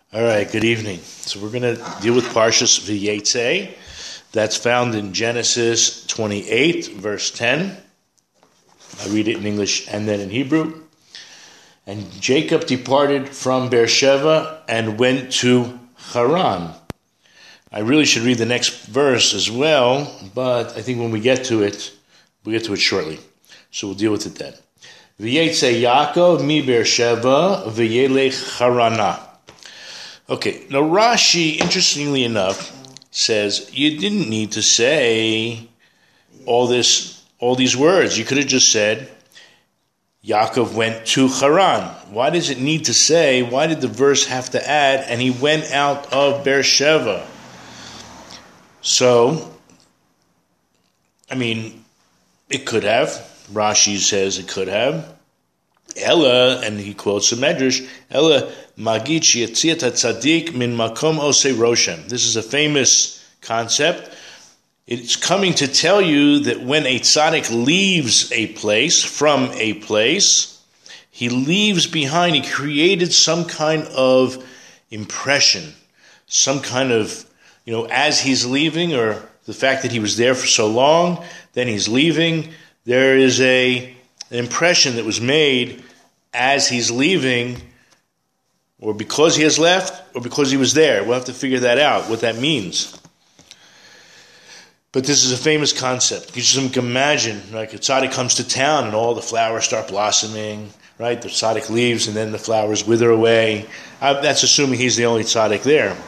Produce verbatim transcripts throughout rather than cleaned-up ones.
All right, good evening. So we're going to deal with Parshas V'yetzei. That's found in Genesis twenty-eight, verse ten. I read it in English and then in Hebrew. And Jacob departed from Beersheba and went to Haran. I really should read the next verse as well, but I think when we get to it, we'll get to it shortly. So we'll deal with it then. V'yetzei Yaakov mi Beersheba v'yelech Harana. Okay, now Rashi, interestingly enough, says you didn't need to say all this, all these words. You could have just said, Yaakov went to Haran. Why does it need to say, why did the verse have to add, and he went out of Beersheba? So, I mean, it could have. Rashi says it could have. Ella, and he quotes the Medrash, Ella magid sheyatziat hatzadik min makom osei roshem. This is a famous concept. It's coming to tell you that when a tzaddik leaves a place, from a place, he leaves behind, he created some kind of impression, some kind of, you know, as he's leaving, or the fact that he was there for so long, then he's leaving, there is a an impression that was made as he's leaving, or because he has left, or because he was there. We'll have to figure that out, what that means. But this is a famous concept. You just can imagine, like a tzaddik comes to town and all the flowers start blossoming, right? The tzaddik leaves and then the flowers wither away. Uh, that's assuming he's the only tzaddik there.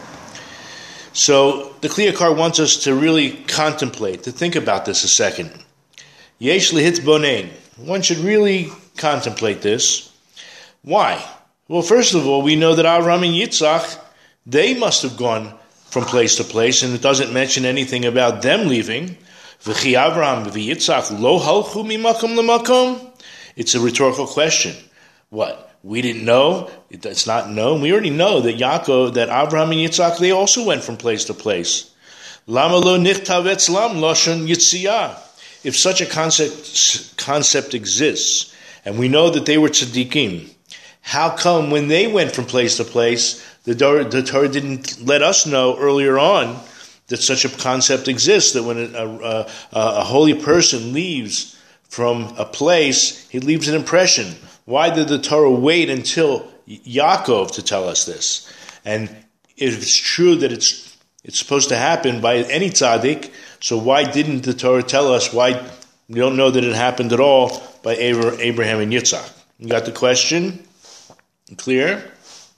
So the Kli Yakar wants us to really contemplate, to think about this a second. Yesh lehit bonein. One should really contemplate this. Why? Well, first of all, we know that Avraham and Yitzchak, they must have gone from place to place, and it doesn't mention anything about them leaving. V'chi Avraham v'Yitzchak lo halchu mimakom lemakom. It's a rhetorical question. What? We didn't know? It's not known. We already know that Yaakov, that Avraham and Yitzchak, they also went from place to place. Lama lo nichtav etzlam lashon yitziyah. If such a concept concept exists, and we know that they were tzaddikim, how come when they went from place to place, the Torah, the Torah didn't let us know earlier on that such a concept exists, that when a, a, a, a holy person leaves from a place, he leaves an impression? Why did the Torah wait until Yaakov to tell us this? And if it's true that it's it's supposed to happen by any tzaddik, so why didn't the Torah tell us? Why we don't know that it happened at all by Abraham and Yitzchak? You got the question? Clear?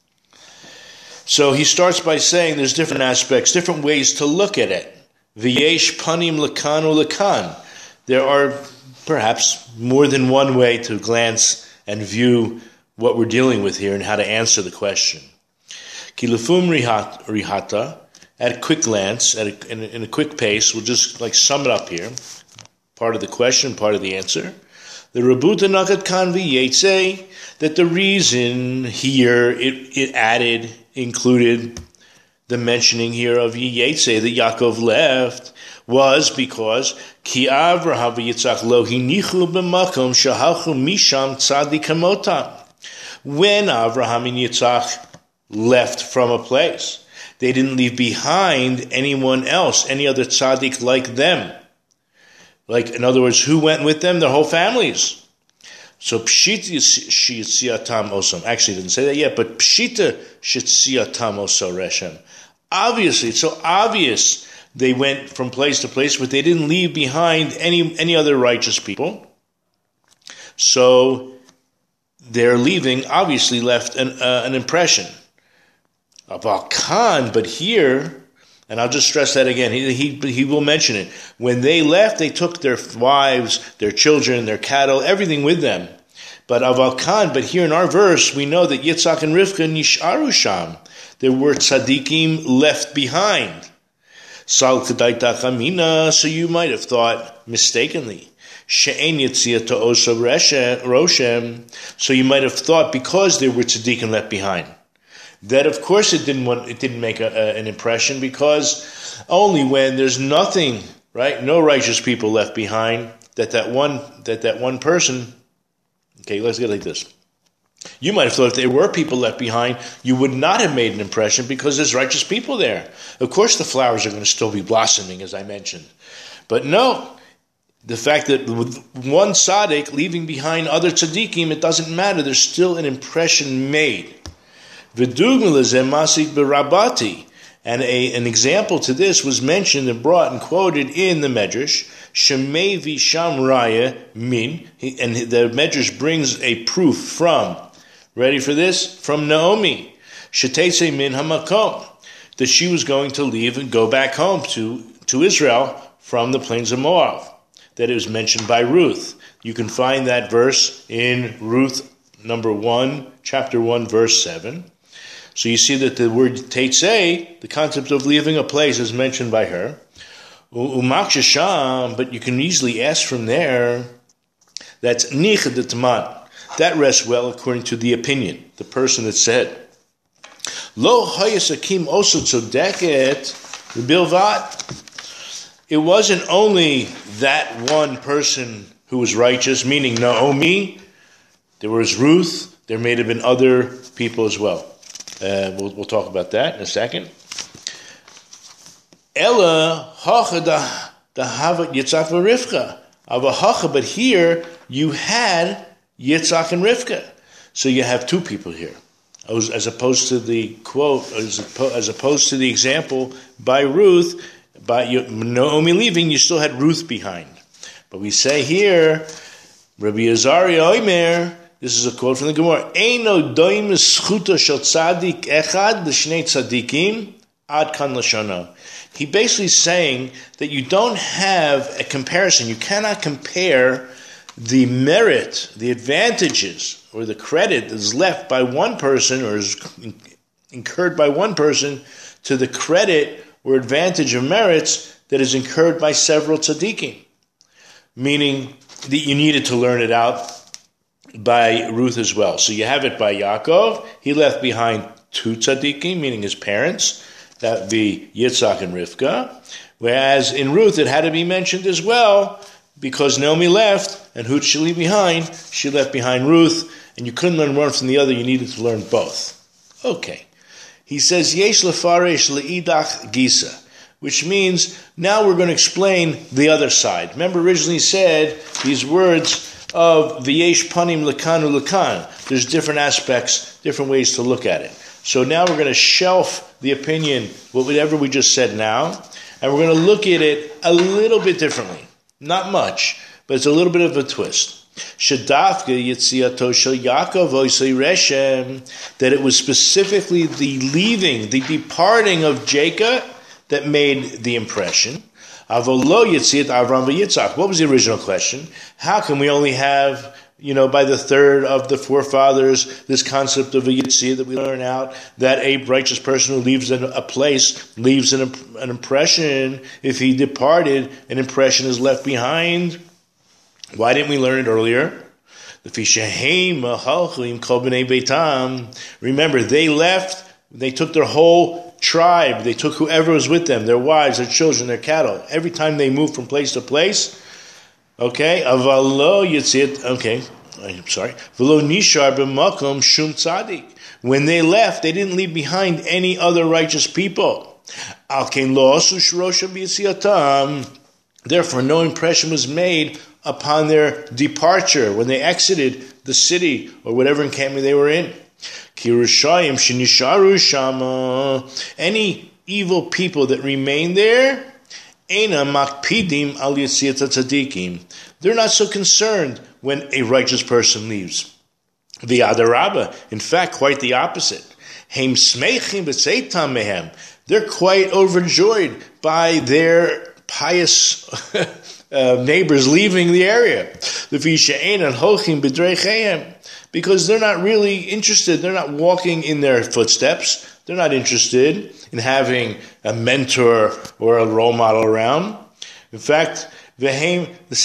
So he starts by saying there's different aspects, different ways to look at it. V'yesh panim lekan ulekan. There are perhaps more than one way to glance and view what we're dealing with here and how to answer the question. Kilufum rihata. At a quick glance, at a, in, a, in a quick pace, we'll just like sum it up here. Part of the question, part of the answer. The Rabuta Nakat Kan V'yetzei, that the reason here it, it added, included the mentioning here of V'yetzei, that Yaakov left, was because Ki Avraham v'Yitzchak lo hinichu b'makom shahalchu misham tzadik hamota. When Avraham and Yitzchak left from a place, they didn't leave behind anyone else, any other tzaddik like them. Like, in other words, who went with them? Their whole families. So, pshita shitziatam osam. Actually, it didn't say that yet, but pshita shitziatam oso reshem. Obviously, it's so obvious they went from place to place, but they didn't leave behind any, any other righteous people. So, their leaving obviously left an, uh, an impression. About Khan, but here, and I'll just stress that again, he, he he will mention it. When they left, they took their wives, their children, their cattle, everything with them. But Aval Khan, but here in our verse, we know that Yitzchak and Rivka nisharu sham. There were tzaddikim left behind. Sal k'daita chamina, so you might have thought mistakenly. She'en yitziyah to osa roshem, so you might have thought because there were tzaddikim left behind, that of course it didn't want, it didn't make a, a, an impression, because only when there's nothing, right, no righteous people left behind, that that one that that one person. Okay, let's get like this. You might have thought if there were people left behind, you would not have made an impression because there's righteous people there. Of course the flowers are going to still be blossoming, as I mentioned. But no, the fact that with one tzaddik leaving behind other tzaddikim, it doesn't matter. There's still an impression made. V'dugma lezeh masik b'rabati. And a, an example to this was mentioned and brought and quoted in the Medrash, Shemei v'sham raya min, and the Medrash brings a proof from, ready for this? From Naomi, Shetese min hamakom, that she was going to leave and go back home to, to Israel from the plains of Moab, that it was mentioned by Ruth. You can find that verse in Ruth number one, chapter one, verse seven. So you see that the word teitzei, the concept of leaving a place, is mentioned by her. Umakshasham, but you can easily ask from there, that's nichad d'tman. That rests well according to the opinion, the person that said, Lo hayasakim oso tzodeket bilvat. It wasn't only that one person who was righteous, meaning Naomi, there was Ruth, there may have been other people as well. Uh, we'll, we'll talk about that in a second. Ella hacha da havat Yitzchak v'Rivka. Avahacha, but here you had Yitzchak and Rivka. So you have two people here. As, as opposed to the quote, as, as opposed to the example by Ruth, by Naomi leaving, you still had Ruth behind. But we say here, Rabbi Azariah Omer, this is a quote from the Gemara, Eino doim schuto shel tzadik echad l'shnei tzadikim ad kan lashano. He basically is saying that you don't have a comparison. You cannot compare the merit, the advantages, or the credit that is left by one person or is incurred by one person to the credit or advantage of merits that is incurred by several tzaddikim. Meaning that you needed to learn it out by Ruth as well. So you have it by Yaakov. He left behind two tzaddikim, meaning his parents. That would be Yitzchak and Rivka. Whereas in Ruth it had to be mentioned as well because Naomi left, and who did she leave behind? She left behind Ruth, and you couldn't learn one from the other. You needed to learn both. Okay. He says, Yesh lefaresh leidach gisa, which means now we're going to explain the other side. Remember, originally he said these words of v'yesh panim lekan ulekan. There's different aspects, different ways to look at it. So now we're going to shelf the opinion, whatever we just said now, and we're going to look at it a little bit differently. Not much, but it's a little bit of a twist. Shadafka yitziato shel Yaakov oisei reshem, that it was specifically the leaving, the departing of Jacob that made the impression. Avolo yitziat Avram v'Yitzchak. What was the original question? How can we only have, you know, by the third of the forefathers, this concept of a yitzia that we learn out, that a righteous person who leaves a place leaves an, an impression. If he departed, an impression is left behind. Why didn't we learn it earlier? Remember, they left, they took their whole tribe, they took whoever was with them, their wives, their children, their cattle. Every time they moved from place to place, okay, avalo yitzit, okay, I'm sorry, v'lo nishar b'makom shum tzadik. When they left, they didn't leave behind any other righteous people. Al kein lo asu shrosham b'yitziatam. Therefore, no impression was made upon their departure when they exited the city or whatever encampment they were in. Kirushayim shenisharu shama. Any evil people that remain there, Eina makpidim al yitziat tzadikim. They're not so concerned when a righteous person leaves. The Adarabba, in fact, quite the opposite. Heim smeichim b'tzeitam mehem. They're quite overjoyed by their pious uh, neighbors leaving the area. Because they're not really interested. They're not walking in their footsteps. They're not interested in having a mentor or a role model around. In fact, they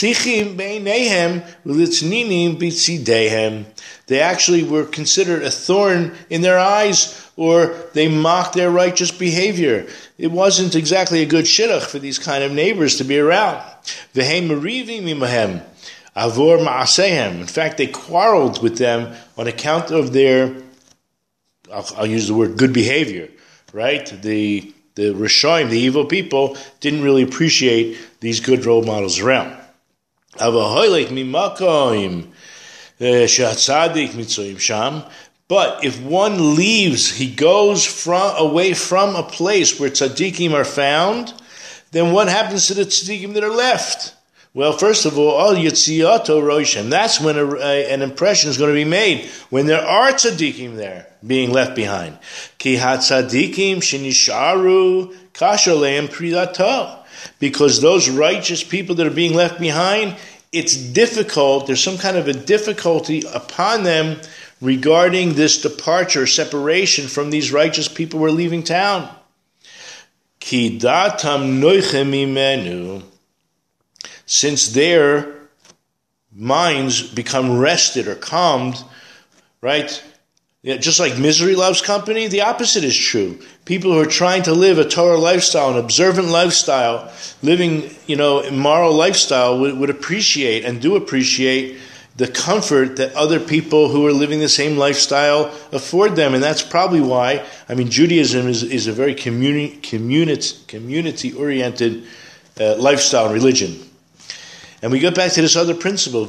actually were considered a thorn in their eyes, or they mocked their righteous behavior. It wasn't exactly a good shidduch for these kind of neighbors to be around. Avor ma'asehem. In fact, they quarreled with them on account of their, I'll, I'll use the word good behavior, right? The the Rishonim, the evil people, didn't really appreciate these good role models around. Avahoylek mimakoim shehatzadik mitzoyim sham. But if one leaves, he goes from away from a place where tzaddikim are found, then what happens to the tzaddikim that are left? Well, first of all, al yitziato roshem. That's when a, a, an impression is going to be made, when there are tzaddikim there being left behind. Ki hatzaddikim shenisharu kashalem pridato. Because those righteous people that are being left behind, it's difficult, there's some kind of a difficulty upon them regarding this departure, separation from these righteous people who are leaving town. Ki datam noichem imenu. Since their minds become rested or calmed, right? Yeah, just like misery loves company, the opposite is true. People who are trying to live a Torah lifestyle, an observant lifestyle, living, you know, a moral lifestyle, would, would appreciate and do appreciate the comfort that other people who are living the same lifestyle afford them. And that's probably why, I mean, Judaism is, is a very communi- community, community-oriented uh, lifestyle and religion. And we get back to this other principle.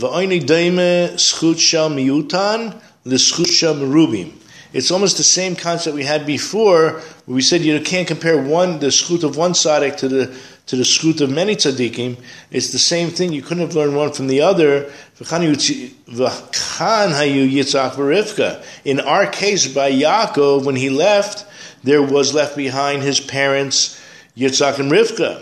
It's almost the same concept we had before, where we said you can't compare one the schut of one tzaddik to the to the schut of many tzaddikim. It's the same thing. You couldn't have learned one from the other. In our case, by Yaakov, when he left, there was left behind his parents, Yitzhak and Rivka.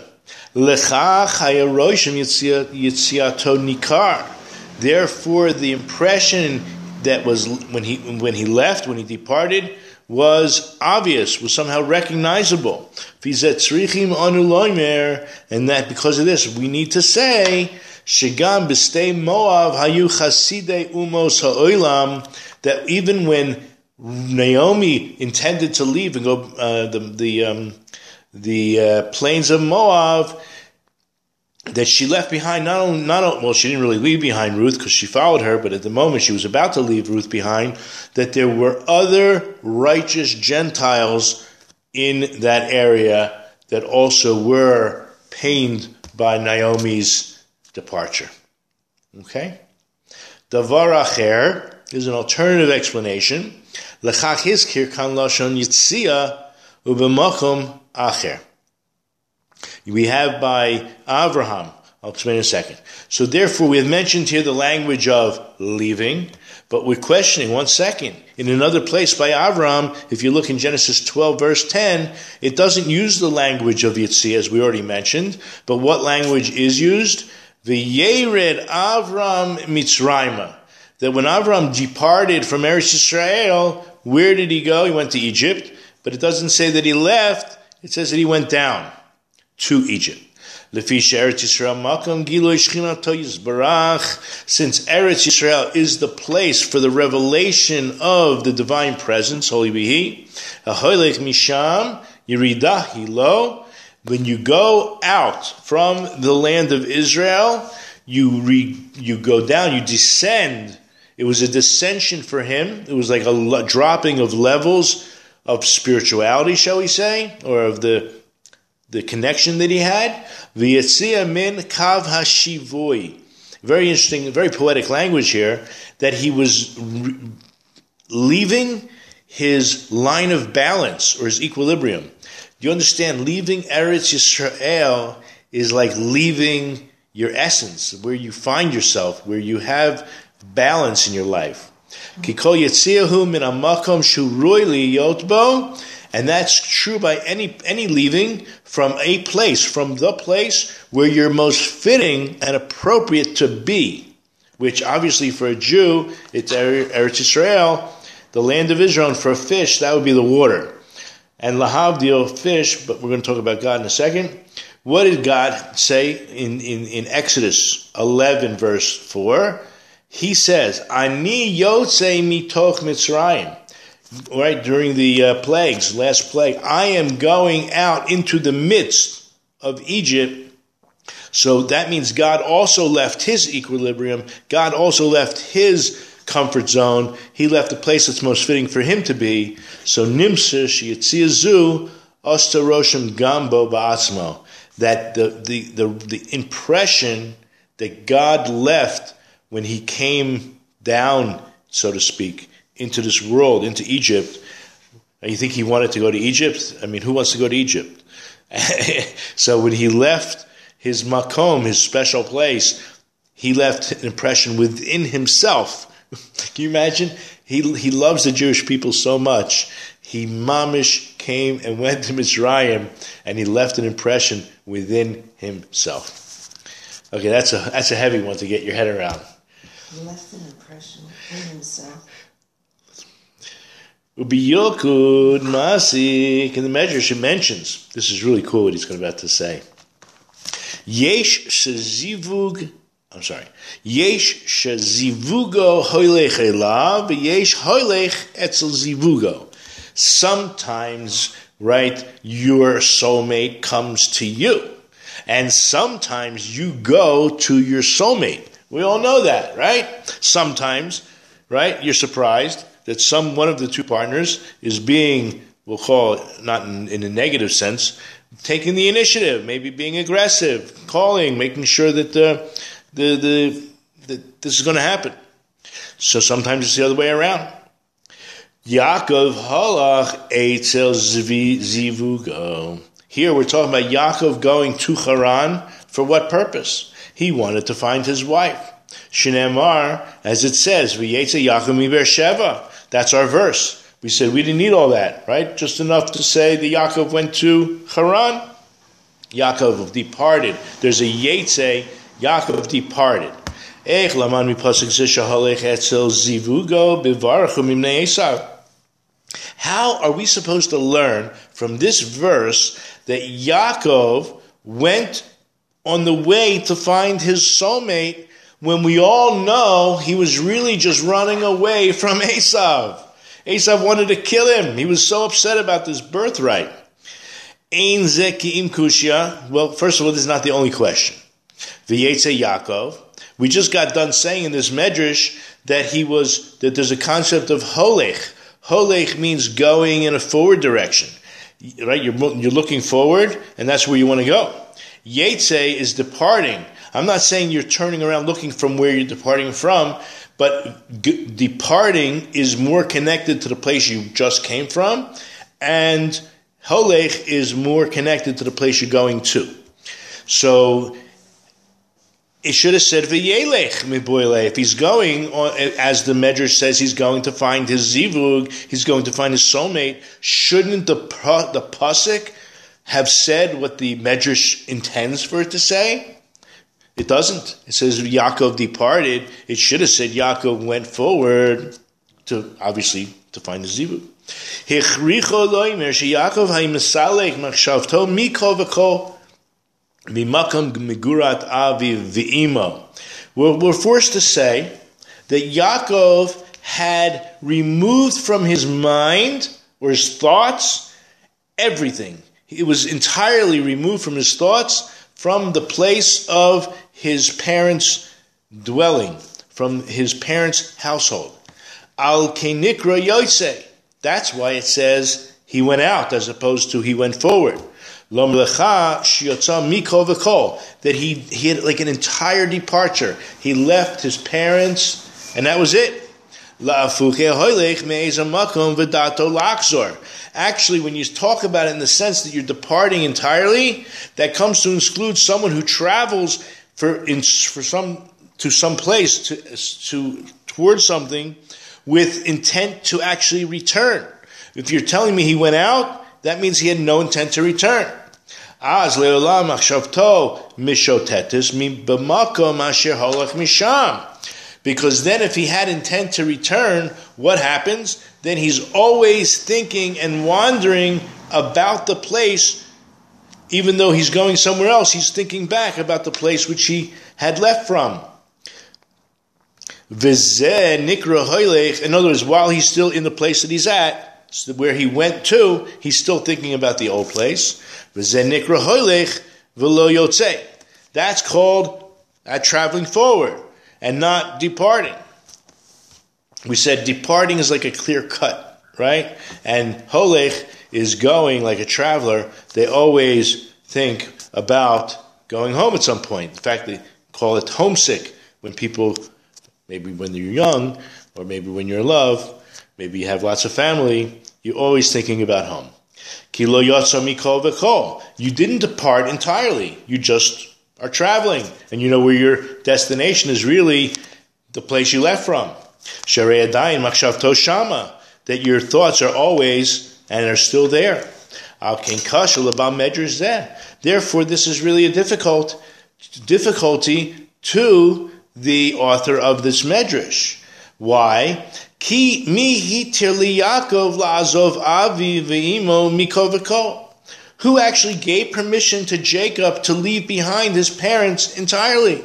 Therefore, the impression that was when he when he left, when he departed, was obvious, was somehow recognizable. And that because of this, we need to say Shegam b'stei Moav hayu chasidei umos ha'olam, that even when Naomi intended to leave and go uh, the the um, the uh, plains of Moab, that she left behind not only, not only, well, she didn't really leave behind Ruth because she followed her, but at the moment she was about to leave Ruth behind, that there were other righteous Gentiles in that area that also were pained by Naomi's departure. Okay? Davar acher is an alternative explanation. Lechach hizkir kan lashon yitzia ubemakom acher. We have by Avraham. I'll explain in a second. So therefore, we have mentioned here the language of leaving, but we're questioning, one second. In another place by Avraham, if you look in Genesis twelve, verse ten, it doesn't use the language of Yitzia, as we already mentioned, but what language is used? V'yered Avram Mitzrayma. That when Avram departed from Eretz Yisrael, where did he go? He went to Egypt, but it doesn't say that he left. It says that he went down to Egypt. Since Eretz Yisrael is the place for the revelation of the divine presence, holy be He, when you go out from the land of Israel, you re, you go down, you descend. It was a descension for him. It was like a dropping of levels of spirituality, shall we say, or of the the connection that he had. V'yetzia min kav hashivui. Very interesting, very poetic language here, that he was re- leaving his line of balance or his equilibrium. Do you understand? Leaving Eretz Yisrael is like leaving your essence, where you find yourself, where you have balance in your life. Kikol yetziahu min hamakom shu roi liyot bo. And that's true by any any leaving from a place, from the place where you're most fitting and appropriate to be, which obviously for a Jew, it's Eretz Yisrael, the land of Israel, and for a fish, that would be the water. And lahavdil, fish, but we're going to talk about God in a second. What did God say in, in, in Exodus eleven, verse four? He says, Ani yotzei mitoch Mitzrayim. Right, during the uh, plagues, last plague, I am going out into the midst of Egypt. So that means God also left his equilibrium. God also left his comfort zone. He left the place that's most fitting for him to be. So nimser sheyitzia zu osta roshim gambo ba'atzmo. That the, the, the, the impression that God left when he came down, so to speak, into this world, into Egypt. You think he wanted to go to Egypt? I mean, who wants to go to Egypt? So when he left his makom, his special place, he left an impression within himself. Can you imagine? He he loves the Jewish people so much. He mamish came and went to Mitzrayim, and he left an impression within himself. Okay, that's a that's a heavy one to get your head around. He left an impression within himself. Ubiyokud masik, in the Medrash it mentions, this is really cool what he's about to say. Yesh shezivug, I'm sorry. Yesh shezivugo hoylech elav, yesh hoylech etzel zivugo. Sometimes, right, your soulmate comes to you. And sometimes you go to your soulmate. We all know that, right? Sometimes, right, you're surprised that some one of the two partners is being, we'll call it, not in, in a negative sense, taking the initiative, maybe being aggressive, calling, making sure that the the the that this is going to happen. So sometimes it's the other way around. Yaakov halach eitzel zivugo. Here we're talking about Yaakov going to Haran for what purpose? He wanted to find his wife. Shneimar, as it says, v'yetze Yaakov mi Beersheva. That's our verse. We said we didn't need all that, right? Just enough to say that Yaakov went to Haran. Yaakov departed. There's a Yetze, Yaakov departed. Eich laman mi pasuk ze shahalech etzel zivugo bivarchu mimnei Esav. How are we supposed to learn from this verse that Yaakov went on the way to find his soulmate when we all know he was really just running away from Esav? Esav wanted to kill him. He was so upset about this birthright. Ein ze ki'im kushya. Well, first of all, this is not the only question. V'yetze Yaakov. We just got done saying in this medrash that he was that there's a concept of holech. Holech means going in a forward direction. Right? You're you're looking forward, and that's where you want to go. Yetze is departing. I'm not saying you're turning around looking from where you're departing from, but g- departing is more connected to the place you just came from, and holech is more connected to the place you're going to. So it should have said v'yelech miboile. If he's going, as the Medrash says, he's going to find his zivug, he's going to find his soulmate. Shouldn't the the pasuk have said what the Medrash intends for it to say? It doesn't. It says Yaakov departed. It should have said Yaakov went forward to, obviously, to find the zivug. Hichricho loimer sheYaakov ha'imesalek machshavto mikol v'kol mimakam migurat avi v'imo. We're forced to say that Yaakov had removed from his mind or his thoughts everything. It was entirely removed from his thoughts from the place of his parents' dwelling, from his parents' household. Al kenikra yotze. That's why it says he went out as opposed to he went forward. Lom lecha shiyotza mikol v'kol. That he, he had like an entire departure. He left his parents, and that was it. La'afuche hoylech me'ez hamakom v'dato la'achzor. Actually, when you talk about it in the sense that you're departing entirely, that comes to exclude someone who travels for in, for some to some place to to towards something with intent to actually return. If you're telling me he went out, that means he had no intent to return. Az le'olam achshavto mishotetis mi b'makom asher halach misham. Because then if he had intent to return, what happens? Then he's always thinking and wandering about the place, even though he's going somewhere else, he's thinking back about the place which he had left from. V'zeh nikra hoylech. In other words, while he's still in the place that he's at, where he went to, he's still thinking about the old place. V'zeh nikra hoylech v'lo yotzei. That's called uh, traveling forward and not departing. We said departing is like a clear cut, right? And holech is going like a traveler. They always think about going home at some point. In fact, they call it homesick when people, maybe when you're young, or maybe when you're in love, maybe you have lots of family, you're always thinking about home. Ki lo yotza mikol v'kol. You didn't depart entirely. You just are traveling, and you know where your destination is really the place you left from. Sharei adayin machshavto shama. That your thoughts are always and are still there. Al ken kasha l'bam medrash zeh. Therefore, this is really a difficult difficulty to the author of this medrash. Why? Ki mi hitir li Yaakov la'azov avi ve'imo mikol v'kol. Who actually gave permission to Jacob to leave behind his parents entirely?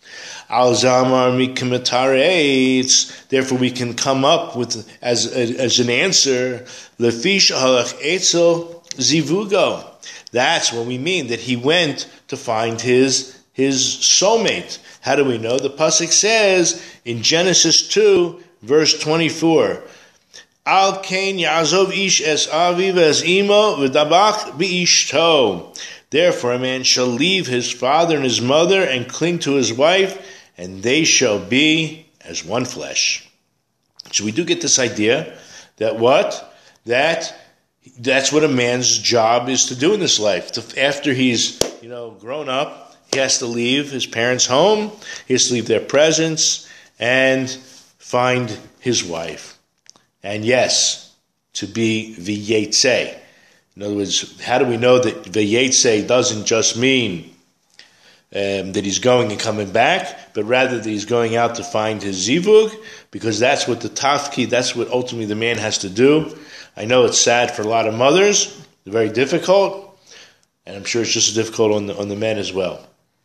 Al zamar mikimataretz. Therefore, we can come up with as as an answer lefish halach etzel zivugo. That's what we mean, that he went to find his his soulmate. How do we know? The pasuk says in Genesis two, verse twenty-four, Al kain yazov ish es aviv es imo v'dabach b'ishto. Therefore, a man shall leave his father and his mother and cling to his wife, and they shall be as one flesh. So we do get this idea that what? That that's what a man's job is to do in this life. To, after he's, you know, grown up, he has to leave his parents' home, he has to leave their presence, and find his wife. And yes, to be v'yetze. In other words, how do we know that v'yetze doesn't just mean um, that he's going and coming back, but rather that he's going out to find his zivug, because that's what the tafki, that's what ultimately the man has to do. I know it's sad for a lot of mothers, it's very difficult, and I'm sure it's just as difficult on the, on the men as well.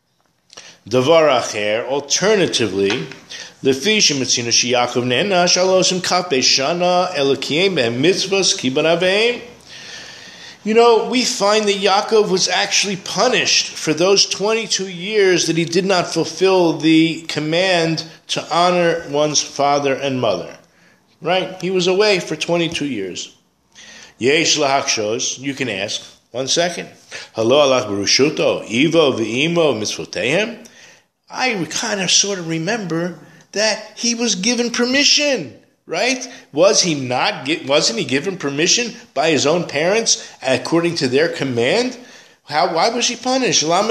Davar acher, alternatively, lefi shemitzina sheyakov ne'ena shalosim kape shana elokim be'mitzvos kiban aveim. You know, we find that Yaakov was actually punished for those twenty-two years that he did not fulfill the command to honor one's father and mother. Right? He was away for twenty-two years. Yesh lahakshos, you can ask, one second. Halo alach berushuto, ivo v'imo mitzvotehem. I kind of sort of remember that he was given permission. Right? Was he not? Wasn't he given permission by his own parents according to their command? How? Why was he punished? Why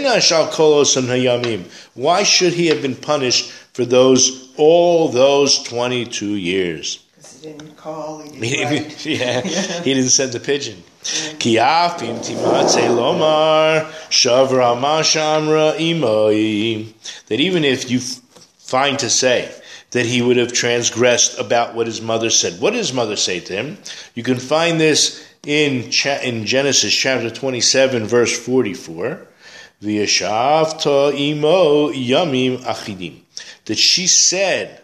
should he have been punished for those all those twenty-two years? Because he didn't call. He didn't write. Yeah, he didn't send the pigeon. Kiafim timatze lomar shavra mashamra imoi. That even if you find to say that he would have transgressed about what his mother said. What did his mother say to him? You can find this in cha- in Genesis chapter twenty-seven, verse forty-four. V'yashavta imo yamim achidim. That she said,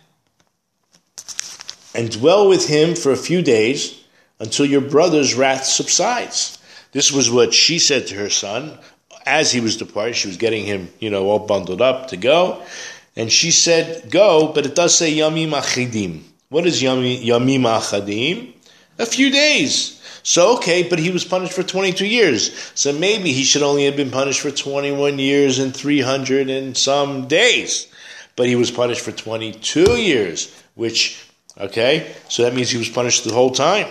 and dwell with him for a few days until your brother's wrath subsides. This was what she said to her son as he was departing. She was getting him, you know, all bundled up to go. And she said, go, but it does say yamim achidim. What is yamim, yamim achidim? A few days. So, okay, but he was punished for twenty-two years. So maybe he should only have been punished for twenty-one years and three hundred and some days. But he was punished for twenty-two years, which, okay, so that means he was punished the whole time.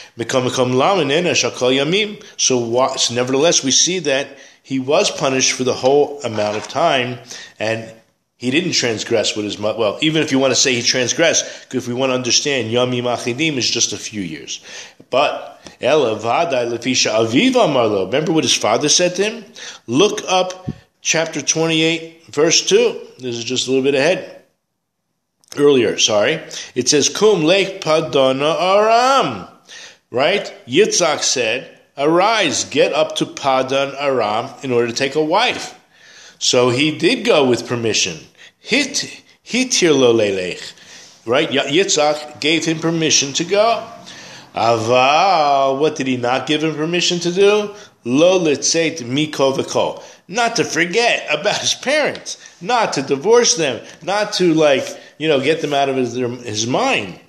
So, what, so nevertheless, we see that he was punished for the whole amount of time, and he didn't transgress with his mother. Well, even if you want to say he transgressed, if we want to understand, Yamim Achidim is just a few years. But, Ela Vadai Lefisha Aviva Marlo, remember what his father said to him? Look up chapter twenty-eight, verse two. This is just a little bit ahead. Earlier, sorry. It says, Kum Lech Padana Aram. Right? Yitzhak said, arise, get up to Padan Aram in order to take a wife. So he did go with permission. Hit hitir lo lelech. Right? Yitzhak gave him permission to go. Aval, what did he not give him permission to do? Lo litzeit miko v'kol. Not to forget about his parents, not to divorce them, not to, like, you know, get them out of his, his mind.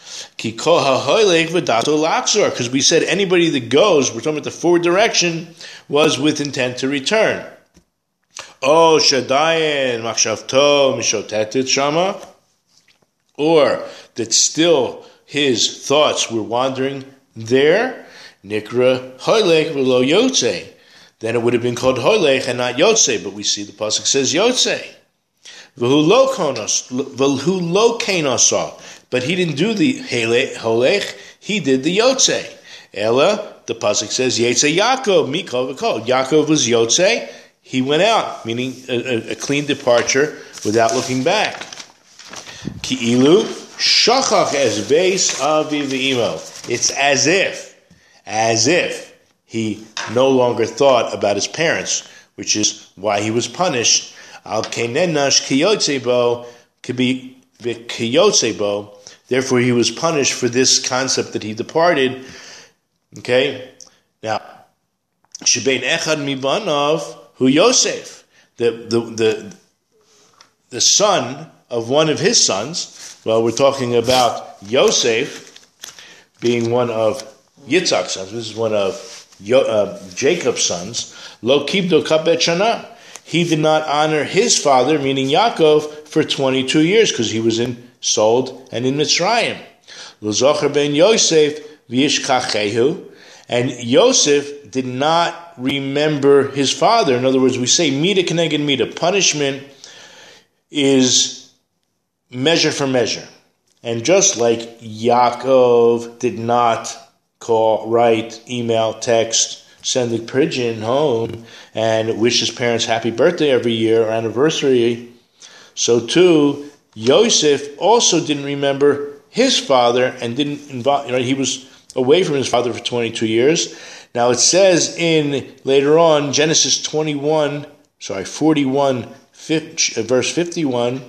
Because we said anybody that goes, we're talking about the forward direction, was with intent to return. Oh, shadayin machshavto mishotetet shama, or that still his thoughts were wandering there. Nikra hoylech v'lo yotze. Then it would have been called hoylech and not yotze, but we see the pasuk says yotze. V'hu lo konos, v'hu lo kenosah. But he didn't do the holech, he did the yotze. Ella, the pasuk says yetze Yaakov mikol v'kol. Yaakov was yotze. He went out, meaning a, a, a clean departure without looking back. Ki'ilu shachach es beis avi v'imo. It's as if, as if he no longer thought about his parents, which is why he was punished. Al kenenash kiyotzebo kibi v'kiyotzebo. Therefore, he was punished for this concept that he departed. Okay, now shebein echad mibanov hu Yosef, the the the the son of one of his sons. Well, we're talking about Yosef being one of Yitzchak's sons. This is one of Yo, uh, Jacob's sons. Lo kibdo kapet shana. He did not honor his father, meaning Yaakov, for twenty-two years because he was in sold and in Mitzrayim. Lo zocher ben Yosef v'yishkachehu. And Yosef did not remember his father. In other words, we say mida keneged mida. Punishment is measure for measure. And just like Yaakov did not call, write, email, text, send a pigeon home, and wish his parents happy birthday every year or anniversary, so too, Yosef also didn't remember his father and didn't involve, you know, he was away from his father for twenty-two years. Now it says in, later on, Genesis twenty-one, sorry, forty-one, fifty, verse fifty-one,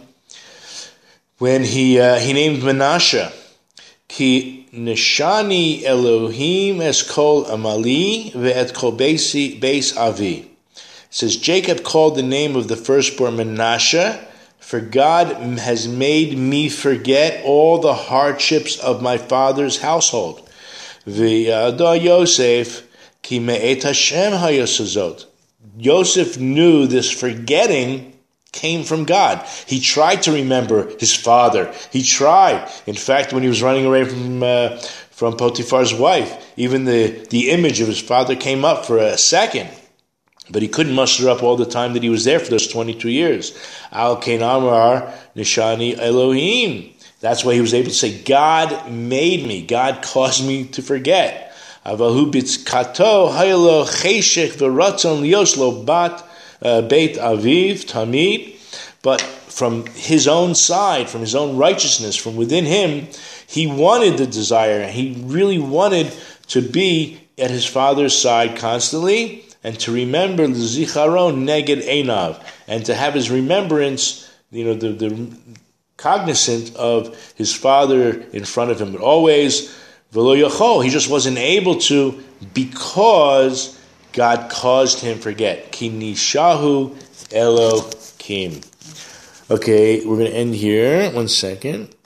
when he uh, he named Menashe, Ki nishani Elohim es kol amali ve'et kol beis beis avi. It says Jacob called the name of the firstborn Menashe, for God has made me forget all the hardships of my father's household. Ve'ada Yosef ki me'et Hashem hayosazot. Yosef knew this forgetting came from God. He tried to remember his father. He tried. In fact, when he was running away from uh, from Potiphar's wife, even the, the image of his father came up for a second. But he couldn't muster up all the time that he was there for those twenty-two years. Al Kain Amar Nishani Elohim. That's why he was able to say, God made me. God caused me to forget. Avahu bitzkato haylo cheshek v'ratzon lioslo bat Beit Aviv, Tamid, but from his own side, from his own righteousness, from within him, he wanted the desire. He really wanted to be at his father's side constantly and to remember the Zicharon Neged Einav, and to have his remembrance, you know, the, the cognizant of his father in front of him, but always, V'lo Yachol, he just wasn't able to because God caused him forget. Ki nishahu Elohim. Okay, we're going to end here. One second.